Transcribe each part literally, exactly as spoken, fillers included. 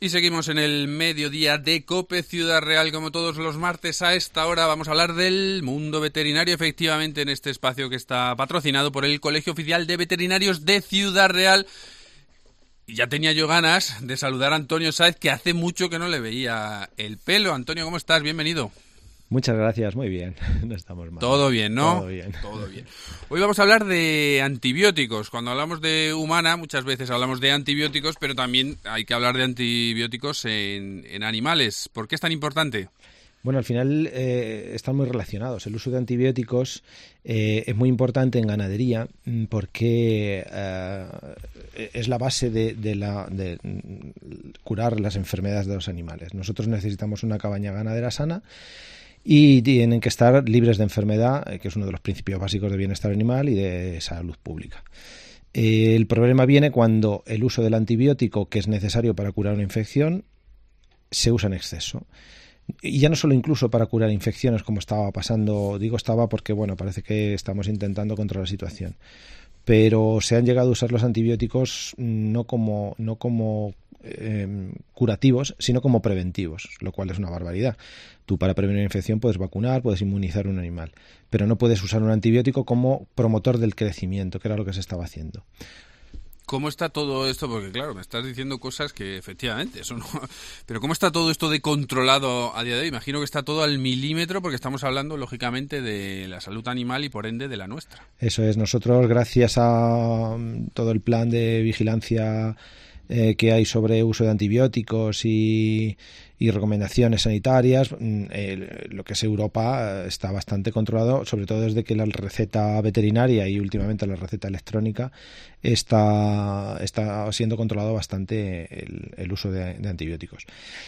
Y seguimos en el mediodía de COPE Ciudad Real, como todos los martes a esta hora. Vamos a hablar del mundo veterinario, efectivamente, en este espacio que está patrocinado por el Colegio Oficial de Veterinarios de Ciudad Real. Y ya tenía yo ganas de saludar a Antonio Sáez, que hace mucho que no le veía el pelo. Antonio, ¿cómo estás? Bienvenido. Muchas gracias, muy bien, no estamos mal. Todo bien, ¿no? Todo bien. Todo bien. Hoy vamos a hablar de antibióticos. Cuando hablamos de humana, muchas veces hablamos de antibióticos, pero también hay que hablar de antibióticos en, en animales. ¿Por qué es tan importante? Bueno, al final eh, están muy relacionados. El uso de antibióticos eh, es muy importante en ganadería porque eh, es la base de, de, la, de curar las enfermedades de los animales. Nosotros necesitamos una cabaña ganadera sana y tienen que estar libres de enfermedad, que es uno de los principios básicos de bienestar animal y de salud pública. Eh, el problema viene cuando el uso del antibiótico, que es necesario para curar una infección, se usa en exceso. Y ya no solo incluso para curar infecciones, como estaba pasando, digo estaba porque bueno, parece que estamos intentando controlar la situación, pero se han llegado a usar los antibióticos no como, no como eh, curativos, sino como preventivos, lo cual es una barbaridad. Tú para prevenir una infección puedes vacunar, puedes inmunizar a un animal, pero no puedes usar un antibiótico como promotor del crecimiento, que era lo que se estaba haciendo. ¿Cómo está todo esto? Porque claro, me estás diciendo cosas que efectivamente, eso no... Pero ¿cómo está todo esto de controlado a día de hoy? Imagino que está todo al milímetro porque estamos hablando, lógicamente, de la salud animal y, por ende, de la nuestra. Eso es. Nosotros, gracias a todo el plan de vigilancia eh, que hay sobre uso de antibióticos y, y recomendaciones sanitarias, eh, lo que es Europa está bastante controlado, sobre todo desde que la receta veterinaria y últimamente la receta electrónica está, está siendo controlado bastante el, el uso de, de antibióticos.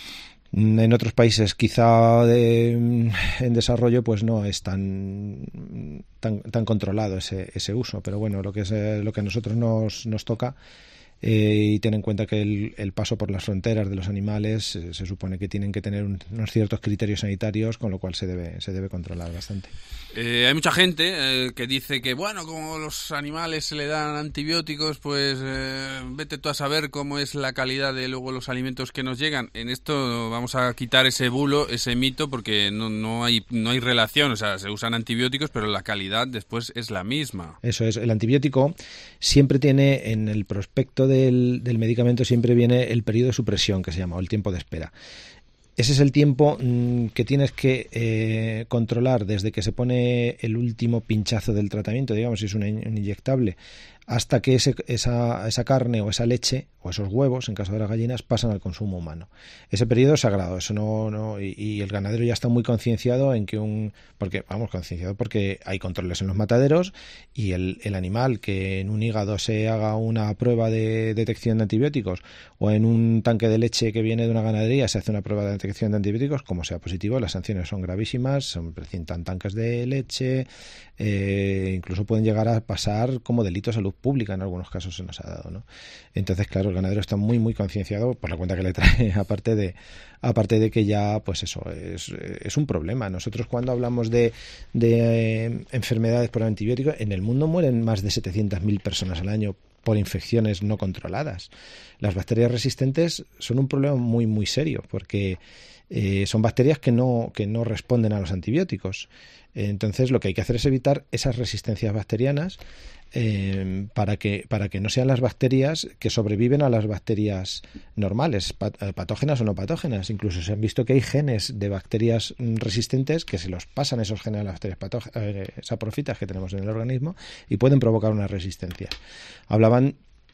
En otros países quizá de, en desarrollo pues no es tan tan, tan controlado ese, ese uso, pero bueno, lo que es lo que a nosotros nos, nos toca. Eh, y ten en cuenta que el, el paso por las fronteras de los animales eh, se supone que tienen que tener un, unos ciertos criterios sanitarios, con lo cual se debe se debe controlar bastante. Eh, hay mucha gente eh, que dice que, bueno, como los animales se le dan antibióticos, pues eh, vete tú a saber cómo es la calidad de luego los alimentos que nos llegan. En esto vamos a quitar ese bulo, ese mito, porque no, no hay no hay relación. O sea, se usan antibióticos, pero la calidad después es la misma. Eso es. El antibiótico siempre tiene en el prospecto Del, del medicamento siempre viene el periodo de supresión, que se llama, o el tiempo de espera. Ese es el tiempo mmm, que tienes que eh, controlar desde que se pone el último pinchazo del tratamiento, digamos, si es un, un inyectable, hasta que ese, esa, esa carne o esa leche o esos huevos, en caso de las gallinas, pasan al consumo humano. Ese periodo es sagrado, eso no, no y, y el ganadero ya está muy concienciado en que un, porque vamos concienciado porque hay controles en los mataderos y el, el animal que en un hígado se haga una prueba de detección de antibióticos o en un tanque de leche que viene de una ganadería se hace una prueba de detección de antibióticos, como sea positivo, las sanciones son gravísimas, se precintan tanques de leche, eh, incluso pueden llegar a pasar como delito de salud pública, en algunos casos se nos ha dado, ¿no? Entonces, claro, el ganadero está muy muy concienciado por la cuenta que le trae, aparte de aparte de que ya, pues eso, es, es un problema. Nosotros cuando hablamos de, de eh, enfermedades por antibióticos, en el mundo mueren más de setecientas mil personas al año por infecciones no controladas. Las bacterias resistentes son un problema muy muy serio porque eh, son bacterias que no, que no responden a los antibióticos. Entonces lo que hay que hacer es evitar esas resistencias bacterianas eh, para que para que no sean las bacterias que sobreviven a las bacterias normales, pat- patógenas o no patógenas. Incluso se han visto que hay genes de bacterias resistentes que se los pasan esos genes a las bacterias patógenas, eh, saprofitas que tenemos en el organismo y pueden provocar una resistencia. Hablaban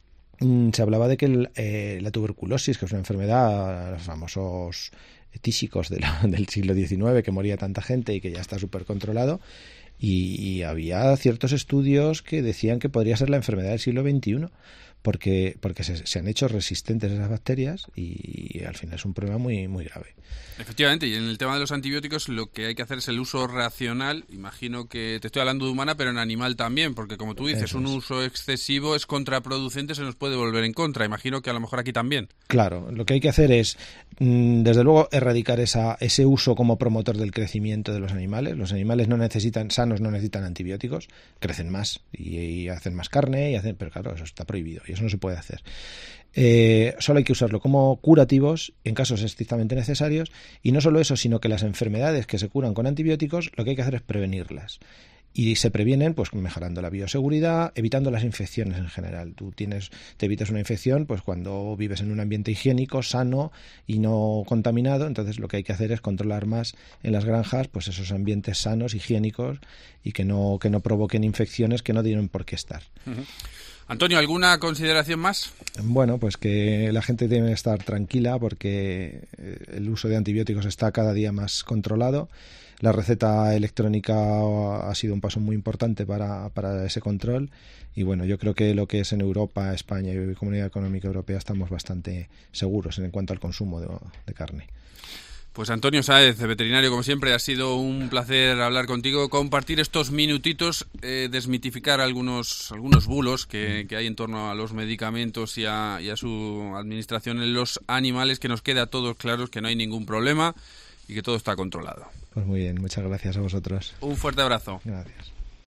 Se hablaba de que el, eh, la tuberculosis, que es una enfermedad, los famosos tísicos de la, del siglo diecinueve, que moría tanta gente y que ya está súper controlado, y, y había ciertos estudios que decían que podría ser la enfermedad del siglo veintiuno, porque porque se, se han hecho resistentes a esas bacterias y, y al final es un problema muy muy grave. Efectivamente, y en el tema de los antibióticos lo que hay que hacer es el uso racional. Imagino que te estoy hablando de humana, pero en animal también, porque como tú dices, un uso excesivo es contraproducente, se nos puede volver en contra. Imagino que a lo mejor aquí también. Claro, lo que hay que hacer es, desde luego, erradicar esa, ese uso como promotor del crecimiento de los animales. Los animales no necesitan, sanos no necesitan antibióticos, crecen más y, y hacen más carne, y hacen, pero claro, eso está prohibido y eso no se puede hacer. Eh, solo hay que usarlo como curativos en casos estrictamente necesarios, y no solo eso, sino que las enfermedades que se curan con antibióticos lo que hay que hacer es prevenirlas. Y se previenen pues mejorando la bioseguridad, evitando las infecciones en general. Tú tienes, te evitas una infección pues cuando vives en un ambiente higiénico, sano y no contaminado. Entonces lo que hay que hacer es controlar más en las granjas pues esos ambientes sanos, higiénicos, y que no, que no provoquen infecciones que no tienen por qué estar. Uh-huh. Antonio, ¿alguna consideración más? Bueno, pues que la gente debe estar tranquila porque el uso de antibióticos está cada día más controlado. La receta electrónica ha sido un paso muy importante para, para ese control, y bueno, yo creo que lo que es en Europa, España y Comunidad Económica Europea estamos bastante seguros en cuanto al consumo de, de carne. Pues Antonio Sáez, veterinario, como siempre, ha sido un placer hablar contigo, compartir estos minutitos, eh, desmitificar algunos algunos bulos que, que hay en torno a los medicamentos y a, y a su administración en los animales, que nos quede a todos claros que no hay ningún problema y que todo está controlado. Pues muy bien, muchas gracias a vosotros. Un fuerte abrazo. Gracias.